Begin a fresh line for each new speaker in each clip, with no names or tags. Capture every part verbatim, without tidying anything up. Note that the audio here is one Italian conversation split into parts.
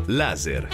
Laser.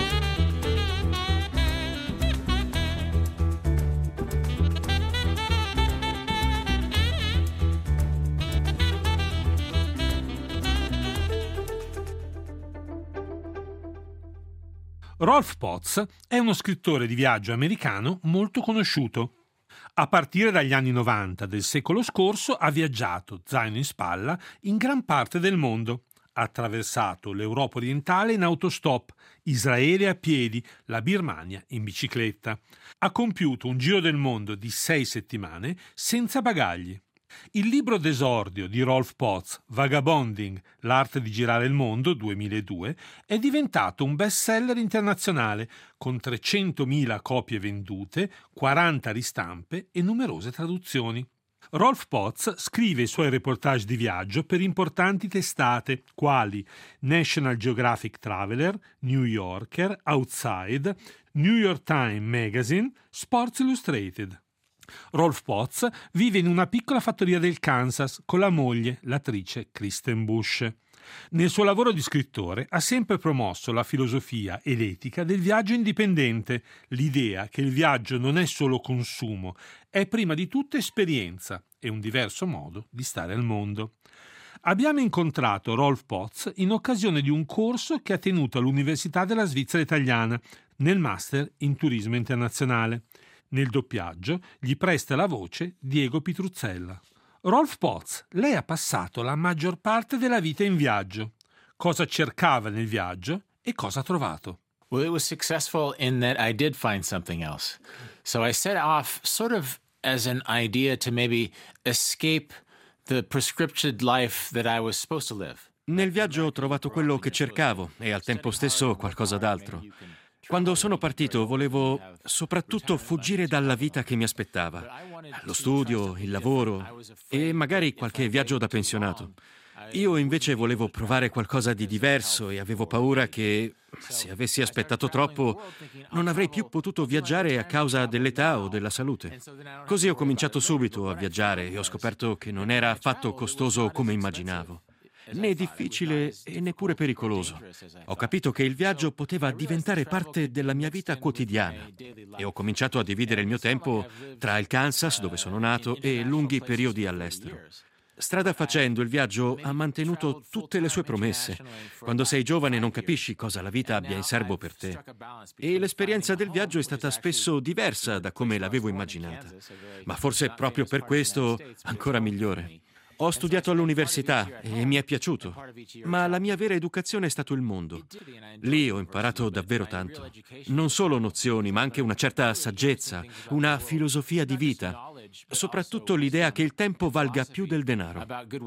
Rolf Potts è uno scrittore di viaggio americano molto conosciuto. A partire dagli anni novanta del secolo scorso ha viaggiato, zaino in spalla, in gran parte del mondo. Ha attraversato l'Europa orientale in autostop, Israele a piedi, la Birmania in bicicletta. Ha compiuto un giro del mondo di sei settimane senza bagagli. Il libro d'esordio di Rolf Potts, Vagabonding, l'arte di girare il mondo, duemiladue, è diventato un bestseller internazionale con trecentomila copie vendute, quaranta ristampe e numerose traduzioni. Rolf Potts scrive i suoi reportage di viaggio per importanti testate quali National Geographic Traveler, New Yorker, Outside, New York Times Magazine, Sports Illustrated. Rolf Potts vive in una piccola fattoria del Kansas con la moglie, l'attrice Kristen Bush. Nel suo lavoro di scrittore ha sempre promosso la filosofia e l'etica del viaggio indipendente, l'idea che il viaggio non è solo consumo, è prima di tutto esperienza e un diverso modo di stare al mondo. Abbiamo incontrato Rolf Potts in occasione di un corso che ha tenuto all'Università della Svizzera Italiana nel Master in Turismo Internazionale. Nel doppiaggio gli presta la voce Diego Pitruzzella. Rolf Potts, lei ha passato la maggior parte della vita in viaggio. Cosa cercava nel viaggio e cosa ha trovato?
Well, it was successful in that I did find something else. So I set off sort of as an idea to maybe escape the prescripted life that I was supposed to live.
Nel viaggio ho trovato quello che cercavo e al tempo stesso qualcosa d'altro. Quando sono partito volevo soprattutto fuggire dalla vita che mi aspettava, lo studio, il lavoro e magari qualche viaggio da pensionato. Io invece volevo provare qualcosa di diverso e avevo paura che, se avessi aspettato troppo, non avrei più potuto viaggiare a causa dell'età o della salute. Così ho cominciato subito a viaggiare e ho scoperto che non era affatto costoso come immaginavo, né difficile e neppure pericoloso. Ho capito che il viaggio poteva diventare parte della mia vita quotidiana e ho cominciato a dividere il mio tempo tra il Kansas, dove sono nato, e lunghi periodi all'estero. Strada facendo, il viaggio ha mantenuto tutte le sue promesse. Quando sei giovane non capisci cosa la vita abbia in serbo per te. E l'esperienza del viaggio è stata spesso diversa da come l'avevo immaginata. Ma forse proprio per questo ancora migliore. Ho studiato all'università e mi è piaciuto, ma la mia vera educazione è stato il mondo. Lì ho imparato davvero tanto. Non solo nozioni, ma anche una certa saggezza, una filosofia Il soprattutto l'idea che il tempo valga più del denaro.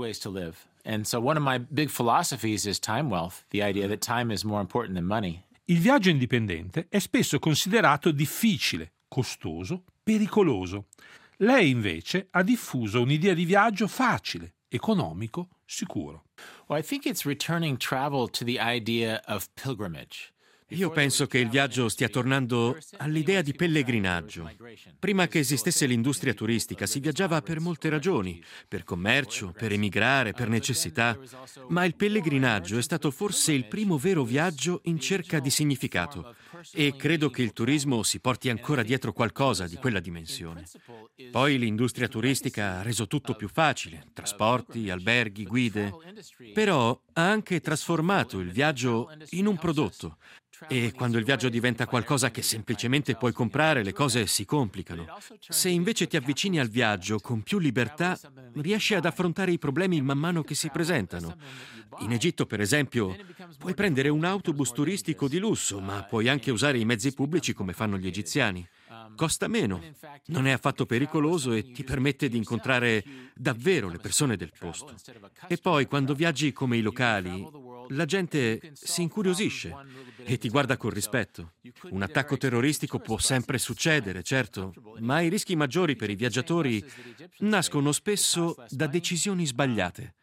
Il viaggio indipendente è spesso considerato difficile, costoso, pericoloso. Lei invece ha diffuso un'idea di viaggio facile, economico, sicuro.
Well, I think it's returning travel to the idea of pilgrimage.
Io penso che il viaggio stia tornando all'idea di pellegrinaggio. Prima che esistesse l'industria turistica si viaggiava per molte ragioni, per commercio, per emigrare, per necessità, ma il pellegrinaggio è stato forse il primo vero viaggio in cerca di significato e credo che il turismo si porti ancora dietro qualcosa di quella dimensione. Poi l'industria turistica ha reso tutto più facile, trasporti, alberghi, guide, però ha anche trasformato il viaggio in un prodotto. E quando il viaggio diventa qualcosa che semplicemente puoi comprare, le cose si complicano. Se invece ti avvicini al viaggio con più libertà, riesci ad affrontare i problemi man mano che si presentano. In Egitto, per esempio, puoi prendere un autobus turistico di lusso, ma puoi anche usare i mezzi pubblici come fanno gli egiziani. Costa meno, non è affatto pericoloso e ti permette di incontrare davvero le persone del posto. E poi, quando viaggi come i locali, la gente si incuriosisce e ti guarda con rispetto. Un attacco terroristico può sempre succedere, certo, ma i rischi maggiori per i viaggiatori nascono spesso da decisioni sbagliate.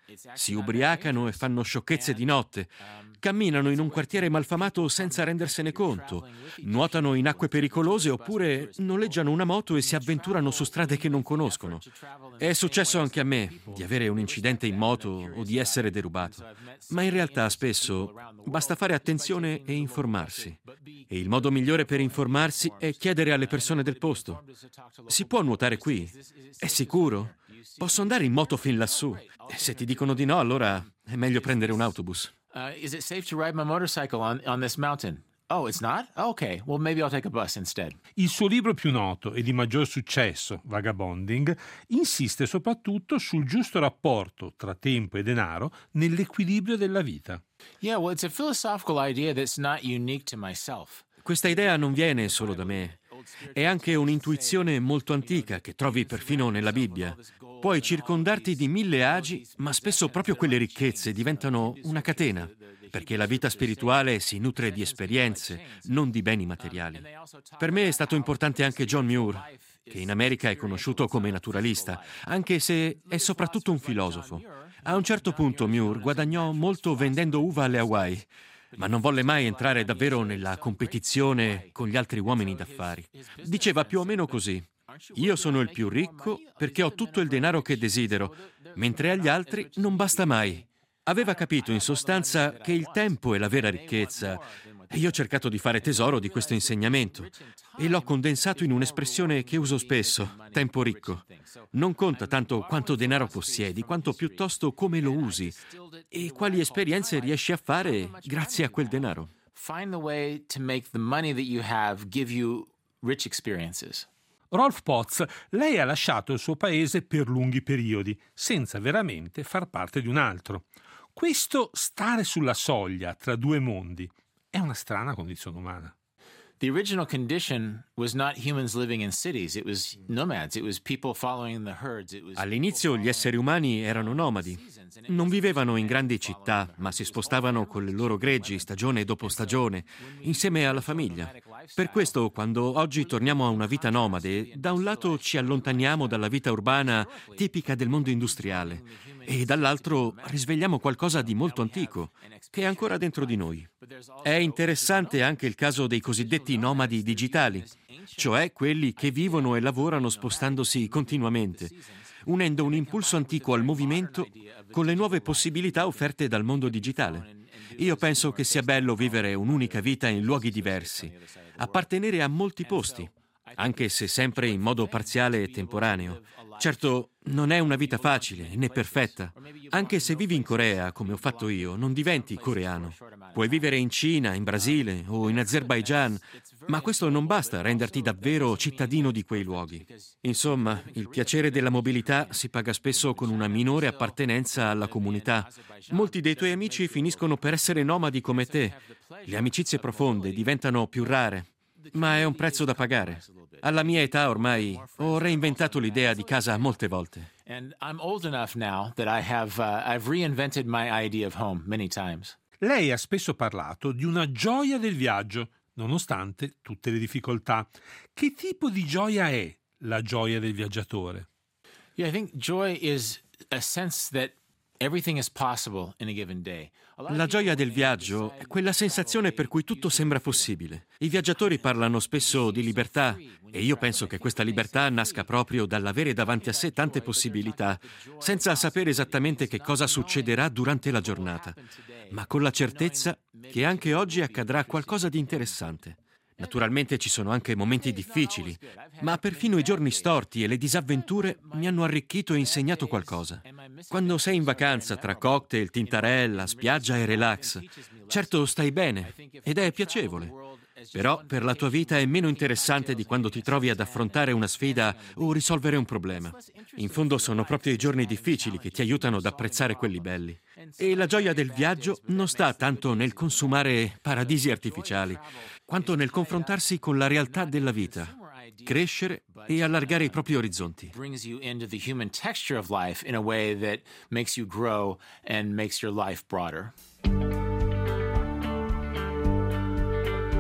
Si ubriacano e fanno sciocchezze di notte. Camminano in un quartiere malfamato senza rendersene conto. Nuotano in acque pericolose oppure noleggiano una moto e si avventurano su strade che non conoscono. È successo anche a me di avere un incidente in moto o di essere derubato. Ma in realtà spesso basta fare attenzione e informarsi. E il modo migliore per informarsi è chiedere alle persone del posto: si può nuotare qui? È sicuro? Posso andare in moto fin lassù? E se ti dicono di no, allora è meglio prendere un autobus.
Uh, is it safe to ride my motorcycle on, on this mountain? Oh, it's not? Oh, okay, well maybe I'll take a bus instead.
Il suo libro più noto e di maggior successo, Vagabonding, insiste soprattutto sul giusto rapporto tra tempo e denaro nell'equilibrio della vita.
Yeah, well, it's a philosophical idea that's not unique to myself.
Questa idea non viene solo da me. È anche un'intuizione molto antica che trovi perfino nella Bibbia. Puoi circondarti di mille agi, ma spesso proprio quelle ricchezze diventano una catena, perché la vita spirituale si nutre di esperienze, non di beni materiali. Per me è stato importante anche John Muir, che in America è conosciuto come naturalista, anche se è soprattutto un filosofo. A un certo punto Muir guadagnò molto vendendo uva alle Hawaii, ma non volle mai entrare davvero nella competizione con gli altri uomini d'affari. Diceva più o meno così: io sono il più ricco perché ho tutto il denaro che desidero, mentre agli altri non basta mai. Aveva capito in sostanza che il tempo è la vera ricchezza, e io ho cercato di fare tesoro di questo insegnamento e l'ho condensato in un'espressione che uso spesso: tempo ricco. Non conta tanto quanto denaro possiedi, quanto piuttosto come lo usi e quali esperienze riesci a fare grazie a quel denaro.
Find the way to make the money that you have give you rich experiences.
Rolf Potts, lei ha lasciato il suo paese per lunghi periodi, senza veramente far parte di un altro. Questo stare sulla soglia tra due mondi è una strana condizione umana.
The original condition was not humans living in cities, it was nomads, it was people following the herds. It was
All'inizio gli esseri umani erano nomadi. Non vivevano in grandi città, ma si spostavano con le loro greggi stagione dopo stagione, insieme alla famiglia. Per questo, quando oggi torniamo a una vita nomade, da un lato ci allontaniamo dalla vita urbana tipica del mondo industriale e dall'altro risvegliamo qualcosa di molto antico, che è ancora dentro di noi. È interessante anche il caso dei cosiddetti nomadi digitali, cioè quelli che vivono e lavorano spostandosi continuamente, unendo un impulso antico al movimento con le nuove possibilità offerte dal mondo digitale. Io penso che sia bello vivere un'unica vita in luoghi diversi, appartenere a molti posti, anche se sempre in modo parziale e temporaneo. Certo, non è una vita facile né perfetta. Anche se vivi in Corea, come ho fatto io, non diventi coreano. Puoi vivere in Cina, in Brasile o in Azerbaigian, ma questo non basta a renderti davvero cittadino di quei luoghi. Insomma, il piacere della mobilità si paga spesso con una minore appartenenza alla comunità. Molti dei tuoi amici finiscono per essere nomadi come te. Le amicizie profonde diventano più rare. Ma è un prezzo da pagare. Alla mia età ormai ho reinventato l'idea di casa molte volte.
And I'm old enough now that I have uh, I've reinvented my idea of home many times.
Lei ha spesso parlato di una gioia del viaggio, nonostante tutte le difficoltà. Che tipo di gioia è la gioia del viaggiatore?
Yeah, I think joy is a sense that everything is possible in a given day.
La gioia del viaggio è quella sensazione per cui tutto sembra possibile. I viaggiatori parlano spesso di libertà e io penso che questa libertà nasca proprio dall'avere davanti a sé tante possibilità, senza sapere esattamente che cosa succederà durante la giornata, ma con la certezza che anche oggi accadrà qualcosa di interessante. Naturalmente ci sono anche momenti difficili, ma perfino i giorni storti e le disavventure mi hanno arricchito e insegnato qualcosa. Quando sei in vacanza tra cocktail, tintarella, spiaggia e relax, certo stai bene ed è piacevole. Però per la tua vita è meno interessante di quando ti trovi ad affrontare una sfida o risolvere un problema. In fondo sono proprio i giorni difficili che ti aiutano ad apprezzare quelli belli. E la gioia del viaggio non sta tanto nel consumare paradisi artificiali, quanto nel confrontarsi con la realtà della vita, crescere e allargare i propri orizzonti.
Brings you into the human texture of life in a way that makes you grow and makes your life broader.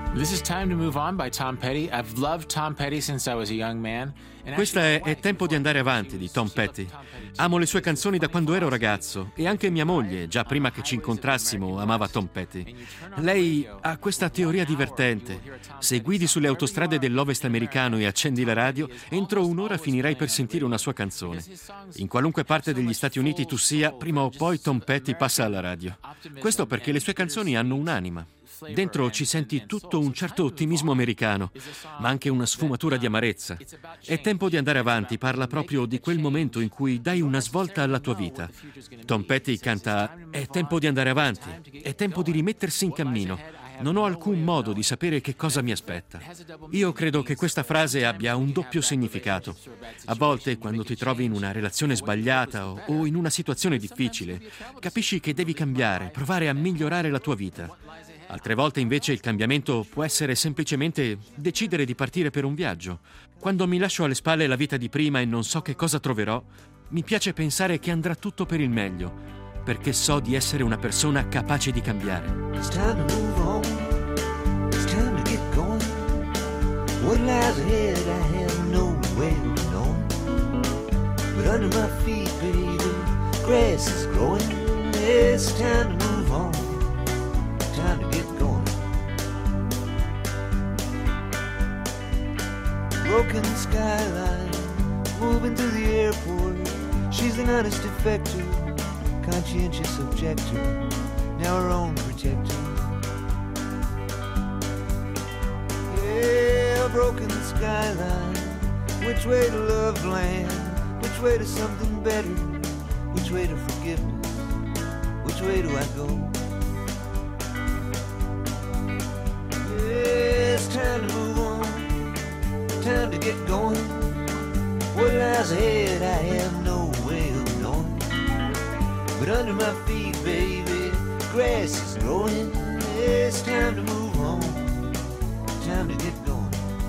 This is Time to Move On by Tom Petty. I've loved Tom Petty since I was a young man.
Questa è È tempo di andare avanti di Tom Petty. Amo le sue canzoni da quando ero ragazzo e anche mia moglie, già prima che ci incontrassimo, amava Tom Petty. Lei ha questa teoria divertente. Se guidi sulle autostrade dell'Ovest americano e accendi la radio, entro un'ora finirai per sentire una sua canzone. In qualunque parte degli Stati Uniti tu sia, prima o poi Tom Petty passa alla radio. Questo perché le sue canzoni hanno un'anima. Dentro ci senti tutto un certo ottimismo americano, ma anche una sfumatura di amarezza. È tempo di andare avanti parla proprio di quel momento in cui dai una svolta alla tua vita. Tom Petty canta «È tempo di andare avanti, è tempo di rimettersi in cammino. Non ho alcun modo di sapere che cosa mi aspetta». Io credo che questa frase abbia un doppio significato. A volte, quando ti trovi in una relazione sbagliata o, o in una situazione difficile, capisci che devi cambiare, provare a migliorare la tua vita. Altre volte invece il cambiamento può essere semplicemente decidere di partire per un viaggio. Quando mi lascio alle spalle la vita di prima e non so che cosa troverò, mi piace pensare che andrà tutto per il meglio, perché so di essere una persona capace di cambiare.
It's time to move on. It's time to get going. What lies ahead I have no way of knowing. But under my feet, baby, grass is growing. It's time to move on. Time to get going. Broken skyline, moving through the airport. She's an honest defector, conscientious objector, now her own protector. Yeah, broken skyline. Which way to love land? Which way to something better? Which way to forgiveness? Which way do I go? It's time to move on, time to get going. What lies ahead I have no way of knowing. But under my feet, baby, grass is growing. It's time to move on, time to get going.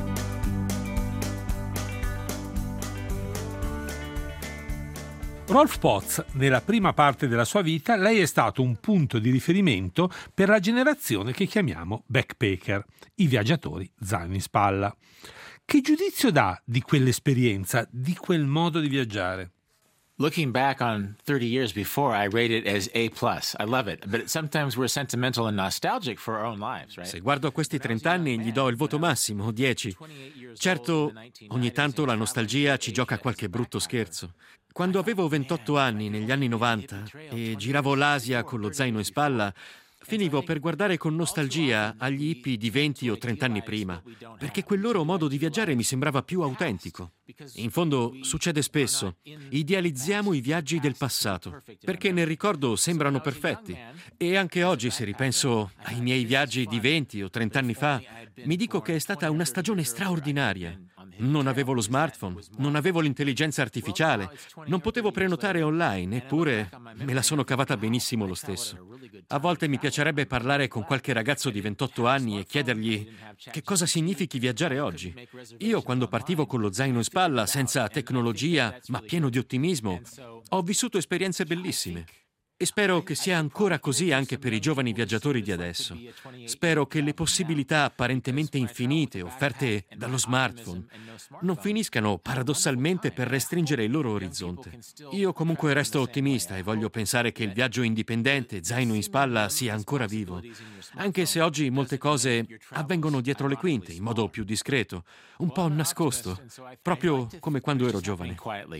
Rolf Potts, nella prima parte della sua vita, lei è stato un punto di riferimento per la generazione che chiamiamo backpacker, i viaggiatori zaino in spalla. Che giudizio dà di quell'esperienza, di quel modo di viaggiare?
Looking back on thirty years before, I rate it as A plus. I love it. But sometimes we're sentimental and nostalgic for our own lives, right?
Se guardo a questi trent'anni gli do il voto massimo, dieci. Certo, ogni tanto la nostalgia ci gioca qualche brutto scherzo. Quando avevo ventotto anni, negli anni novanta, e giravo l'Asia con lo zaino in spalla, finivo per guardare con nostalgia agli hippie di venti o trenta anni prima, perché quel loro modo di viaggiare mi sembrava più autentico. In fondo succede spesso, idealizziamo i viaggi del passato, perché nel ricordo sembrano perfetti. E anche oggi, se ripenso ai miei viaggi di venti o trenta anni fa, mi dico che è stata una stagione straordinaria. Non avevo lo smartphone, non avevo l'intelligenza artificiale, non potevo prenotare online, eppure me la sono cavata benissimo lo stesso. A volte mi piacerebbe parlare con qualche ragazzo di ventotto anni e chiedergli che cosa significhi viaggiare oggi. Io, quando partivo con lo zaino in spalla, senza tecnologia, ma pieno di ottimismo, ho vissuto esperienze bellissime. E spero che sia ancora così anche per i giovani viaggiatori di adesso. Spero che le possibilità apparentemente infinite offerte dallo smartphone non finiscano paradossalmente per restringere il loro orizzonte. Io comunque resto ottimista e voglio pensare che il viaggio indipendente, zaino in spalla, sia ancora vivo. Anche se oggi molte cose avvengono dietro le quinte, in modo più discreto, un po' nascosto, proprio come quando ero giovane.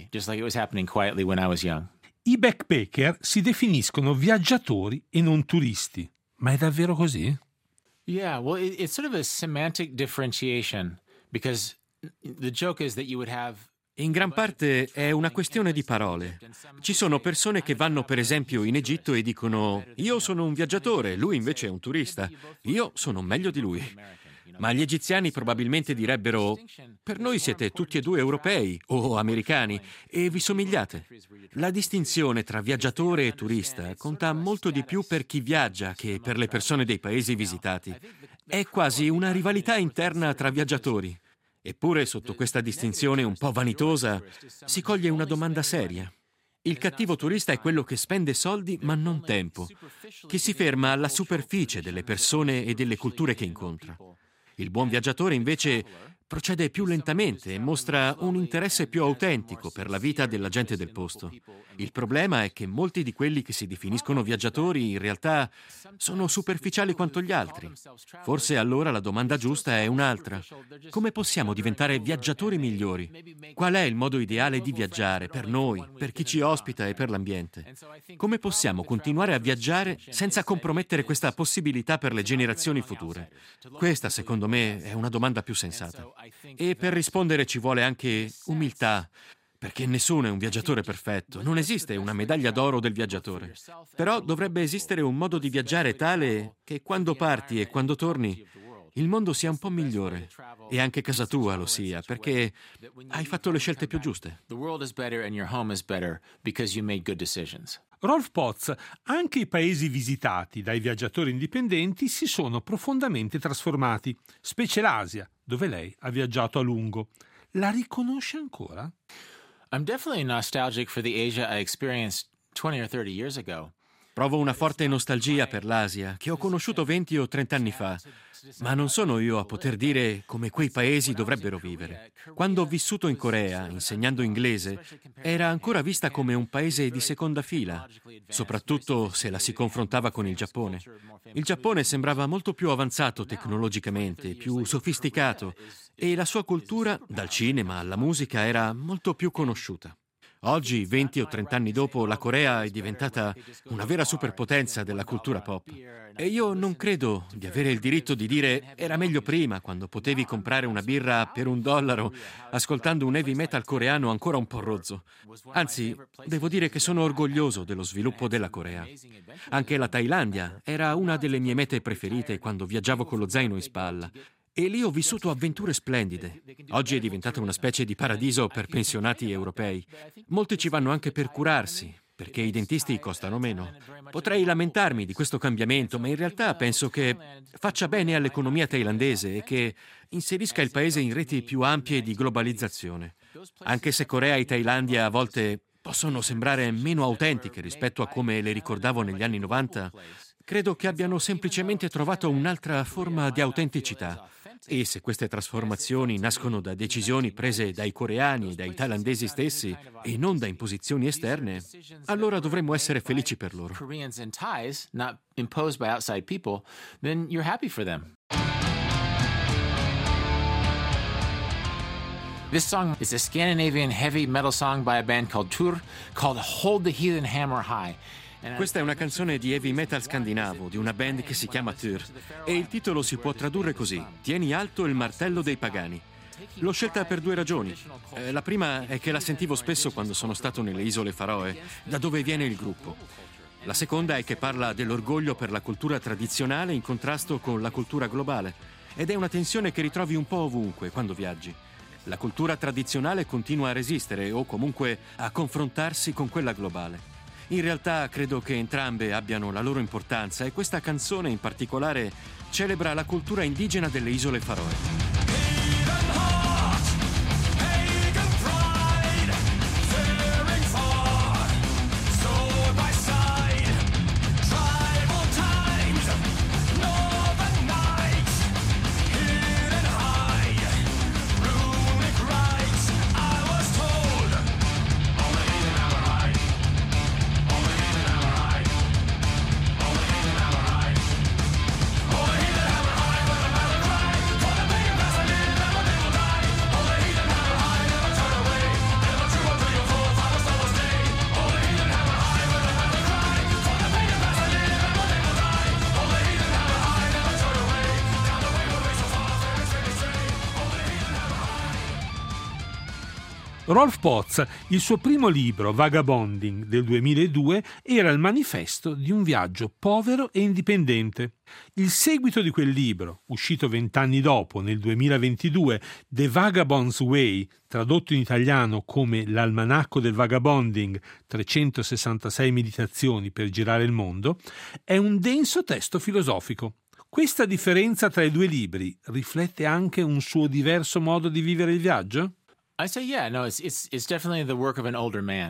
I backpacker si definiscono viaggiatori e non turisti. Ma è davvero così?
Yeah, well, it, it's sort of a semantic differentiation because the joke is that you would have.
In gran parte è una questione di parole. Ci sono persone che vanno per esempio in Egitto e dicono «Io sono un viaggiatore, lui invece è un turista. Io sono meglio di lui». Ma gli egiziani probabilmente direbbero «Per noi siete tutti e due europei o americani e vi somigliate». La distinzione tra viaggiatore e turista conta molto di più per chi viaggia che per le persone dei paesi visitati. È quasi una rivalità interna tra viaggiatori. Eppure sotto questa distinzione un po' vanitosa si coglie una domanda seria. Il cattivo turista è quello che spende soldi ma non tempo, che si ferma alla superficie delle persone e delle culture che incontra. Il buon viaggiatore invece procede più lentamente e mostra un interesse più autentico per la vita della gente del posto. Il problema è che molti di quelli che si definiscono viaggiatori in realtà sono superficiali quanto gli altri. Forse allora la domanda giusta è un'altra. Come possiamo diventare viaggiatori migliori? Qual è il modo ideale di viaggiare per noi, per chi ci ospita e per l'ambiente? Come possiamo continuare a viaggiare senza compromettere questa possibilità per le generazioni future? Questa, secondo me, è una domanda più sensata. E per rispondere ci vuole anche umiltà, perché nessuno è un viaggiatore perfetto, non esiste una medaglia d'oro del viaggiatore. Però dovrebbe esistere un modo di viaggiare tale che quando parti e quando torni il mondo sia un po' migliore e anche casa tua lo sia, perché hai fatto le scelte più giuste.
The world is better and your home is better because you made good decisions.
Rolf Potts, anche i paesi visitati dai viaggiatori indipendenti si sono profondamente trasformati, specie l'Asia, dove lei ha viaggiato a lungo. La riconosce ancora?
I'm definitely nostalgic for the Asia I experienced twenty or thirty years ago.
Provo una forte nostalgia per l'Asia, che ho conosciuto venti o trenta anni fa, ma non sono io a poter dire come quei paesi dovrebbero vivere. Quando ho vissuto in Corea, insegnando inglese, era ancora vista come un paese di seconda fila, soprattutto se la si confrontava con il Giappone. Il Giappone sembrava molto più avanzato tecnologicamente, più sofisticato, e la sua cultura, dal cinema alla musica, era molto più conosciuta. Oggi, venti o trenta anni dopo, la Corea è diventata una vera superpotenza della cultura pop. E io non credo di avere il diritto di dire era meglio prima, quando potevi comprare una birra per un dollaro, ascoltando un heavy metal coreano ancora un po' rozzo. Anzi, devo dire che sono orgoglioso dello sviluppo della Corea. Anche la Thailandia era una delle mie mete preferite quando viaggiavo con lo zaino in spalla. E lì ho vissuto avventure splendide. Oggi è diventata una specie di paradiso per pensionati europei. Molti ci vanno anche per curarsi, perché i dentisti costano meno. Potrei lamentarmi di questo cambiamento, ma in realtà penso che faccia bene all'economia thailandese e che inserisca il paese in reti più ampie di globalizzazione. Anche se Corea e Thailandia a volte possono sembrare meno autentiche rispetto a come le ricordavo negli anni novanta, credo che abbiano semplicemente trovato un'altra forma di autenticità. E se queste trasformazioni nascono da decisioni prese dai coreani e dai thailandesi stessi e non da imposizioni esterne, allora dovremmo essere felici per loro.
Koreans and Thais, not imposed by outside people, then you're happy for them. This song is a Scandinavian heavy metal song by a band called Tur, called Hold the Heathen Hammer High.
Questa è una canzone di heavy metal scandinavo di una band che si chiama Tur e il titolo si può tradurre così: Tieni alto il martello dei pagani. L'ho scelta per due ragioni. Eh, la prima è che la sentivo spesso quando sono stato nelle isole Faroe, da dove viene il gruppo. La seconda è che parla dell'orgoglio per la cultura tradizionale in contrasto con la cultura globale ed è una tensione che ritrovi un po' ovunque quando viaggi. La cultura tradizionale continua a resistere o comunque a confrontarsi con quella globale. In realtà credo che entrambe abbiano la loro importanza e questa canzone in particolare celebra la cultura indigena delle isole Faroe.
Rolf Potts, il suo primo libro, Vagabonding, del duemiladue, era il manifesto di un viaggio povero e indipendente. Il seguito di quel libro, uscito vent'anni dopo, nel duemilaventidue, The Vagabond's Way, tradotto in italiano come L'almanacco del vagabonding, trecentosessantasei meditazioni per girare il mondo, è un denso testo filosofico. Questa differenza tra i due libri riflette anche un suo diverso modo di vivere il viaggio?
I say, yeah, no, it's it's it's definitely the work of an older man.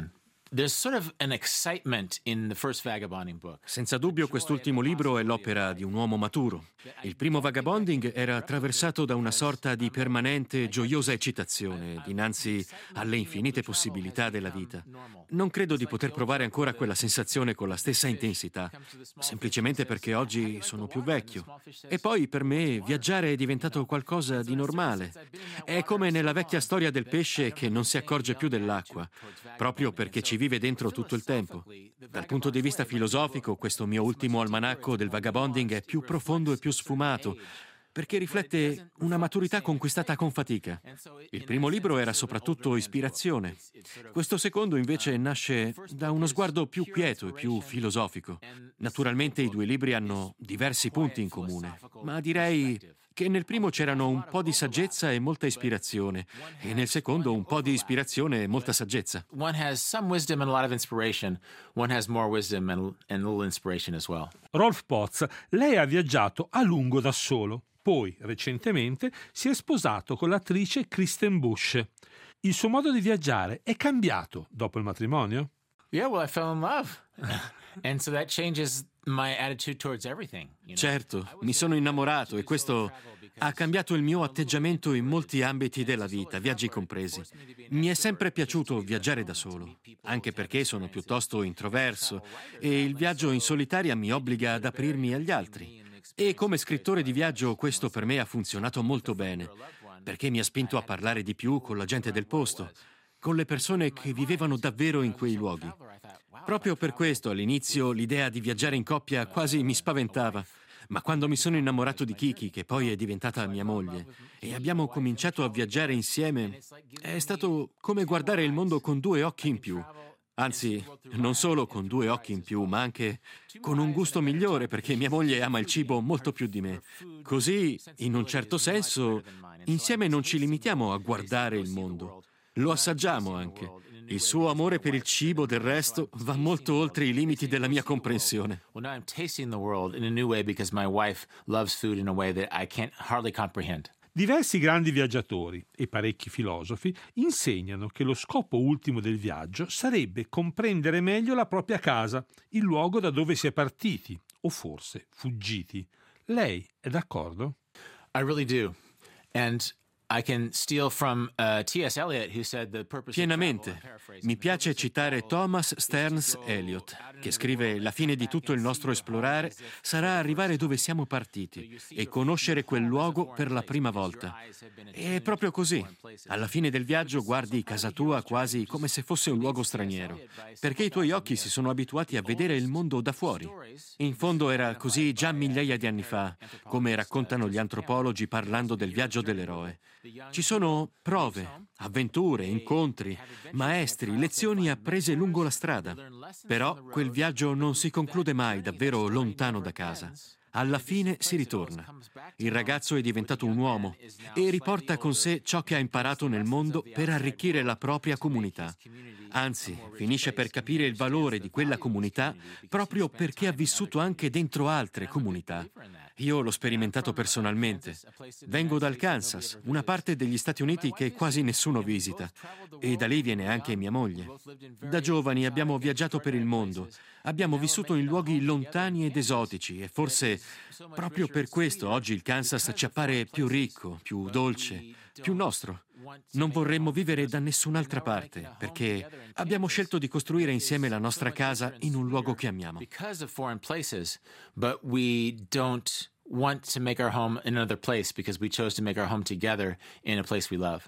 There's sort of an excitement in the first vagabonding book.
Senza dubbio quest'ultimo libro è l'opera di un uomo maturo. Il primo Vagabonding era attraversato da una sorta di permanente, gioiosa eccitazione dinanzi alle infinite possibilità della vita. Non credo di poter provare ancora quella sensazione con la stessa intensità, semplicemente perché oggi sono più vecchio. E poi per me viaggiare è diventato qualcosa di normale. È come nella vecchia storia del pesce che non si accorge più dell'acqua, proprio perché ci vive dentro tutto il tempo. Dal punto di vista filosofico, questo mio ultimo almanacco del vagabonding è più profondo e più sfumato, perché riflette una maturità conquistata con fatica. Il primo libro era soprattutto ispirazione. Questo secondo invece nasce da uno sguardo più quieto e più filosofico. Naturalmente i due libri hanno diversi punti in comune, ma direi che nel primo c'erano un po' di saggezza e molta ispirazione, e nel secondo un po' di ispirazione e molta saggezza.
One has some wisdom and a lot of inspiration. One has more wisdom and, and a little inspiration as well.
Rolf Potts, lei ha viaggiato a lungo da solo. Poi, recentemente, si è sposato con l'attrice Kristen Bush. Il suo modo di viaggiare è cambiato dopo il matrimonio?
Yeah, well, I fell in love. And so that changes my attitude towards everything. You know?
Certo, mi sono innamorato e questo ha cambiato il mio atteggiamento in molti ambiti della vita, viaggi compresi. Mi è sempre piaciuto viaggiare da solo, anche perché sono piuttosto introverso e il viaggio in solitaria mi obbliga ad aprirmi agli altri. E come scrittore di viaggio questo per me ha funzionato molto bene, perché mi ha spinto a parlare di più con la gente del posto, con le persone che vivevano davvero in quei luoghi. Proprio per questo all'inizio l'idea di viaggiare in coppia quasi mi spaventava, ma quando mi sono innamorato di Kiki, che poi è diventata mia moglie, e abbiamo cominciato a viaggiare insieme, è stato come guardare il mondo con due occhi in più. Anzi, non solo con due occhi in più, ma anche con un gusto migliore, perché mia moglie ama il cibo molto più di me. Così, in un certo senso, insieme non ci limitiamo a guardare il mondo, lo assaggiamo anche. Il suo amore per il cibo, del resto, va molto oltre i limiti della mia comprensione.
Well, now I'm tasting the world in a new way because my wife loves food in a way that I can't hardly comprehend.
Diversi grandi viaggiatori e parecchi filosofi insegnano che lo scopo ultimo del viaggio sarebbe comprendere meglio la propria casa, il luogo da dove si è partiti, o forse fuggiti. Lei è d'accordo?
I really do. And I can steal from uh, T S. Eliot, who said the purpose
Pienamente.
of travel, I'm paraphrasing,
Mi piace citare Thomas Stearns Eliot, che scrive: la fine di tutto il nostro esplorare sarà arrivare dove siamo partiti e conoscere quel luogo per la prima volta. E è proprio così. Alla fine del viaggio guardi casa tua quasi come se fosse un luogo straniero, perché i tuoi occhi si sono abituati a vedere il mondo da fuori. In fondo era così già migliaia di anni fa, come raccontano gli antropologi parlando del viaggio dell'eroe. Ci sono prove, avventure, incontri, maestri, lezioni apprese lungo la strada. Però quel viaggio non si conclude mai davvero lontano da casa. Alla fine si ritorna. Il ragazzo è diventato un uomo e riporta con sé ciò che ha imparato nel mondo per arricchire la propria comunità. Anzi, finisce per capire il valore di quella comunità proprio perché ha vissuto anche dentro altre comunità. Io l'ho sperimentato personalmente. Vengo dal Kansas, una parte degli Stati Uniti che quasi nessuno visita, e da lì viene anche mia moglie. Da giovani abbiamo viaggiato per il mondo, abbiamo vissuto in luoghi lontani ed esotici e forse proprio per questo oggi il Kansas ci appare più ricco, più dolce, più nostro. Non vorremmo vivere da nessun'altra parte, perché abbiamo scelto di costruire insieme la nostra casa in un luogo che amiamo.
because of foreign places, but we don't want to make our home in another place because we chose to make our home together in a place we love.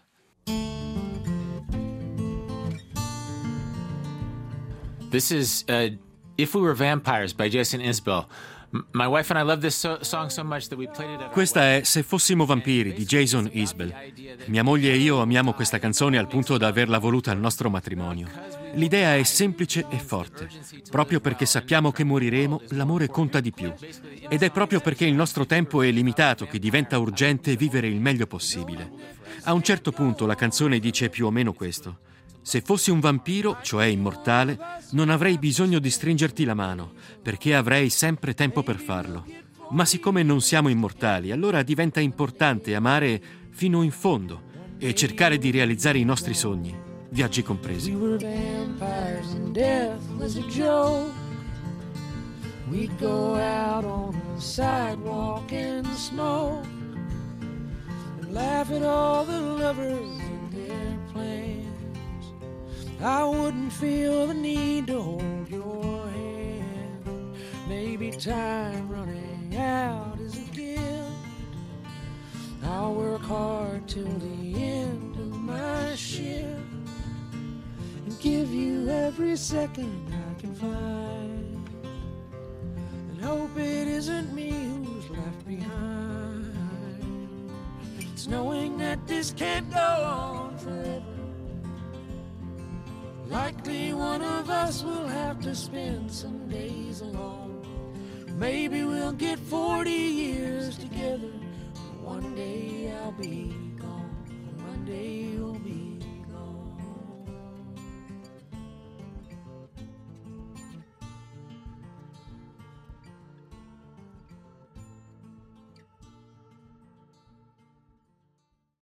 This is uh, If We Were Vampires by Jason Isbell. M- My wife and I love this so- song so much that we played it at our
Questa è Se fossimo vampiri di Jason Isbell. Mia moglie e io amiamo questa canzone al punto da averla voluta al nostro matrimonio. L'idea è semplice e forte. Proprio perché sappiamo che moriremo, l'amore conta di più. Ed è proprio perché il nostro tempo è limitato che diventa urgente vivere il meglio possibile. A un certo punto la canzone dice più o meno questo: se fossi un vampiro, cioè immortale, non avrei bisogno di stringerti la mano, perché avrei sempre tempo per farlo. Ma siccome non siamo immortali, allora diventa importante amare fino in fondo e cercare di realizzare i nostri sogni. viaggi compresi.
We were vampires and death was a joke. We'd go out on the sidewalk in the smoke and laugh at all the lovers and their plans. I wouldn't feel the need to hold your hand. Maybe time running out is a gift. I'll work hard till the end of my shift and give you every second I can find. Hope it isn't me who's left behind. It's knowing that this can't go on forever. Likely one of us will have to spend some days alone. Maybe we'll get forty years together. One day I'll be gone. One day you'll be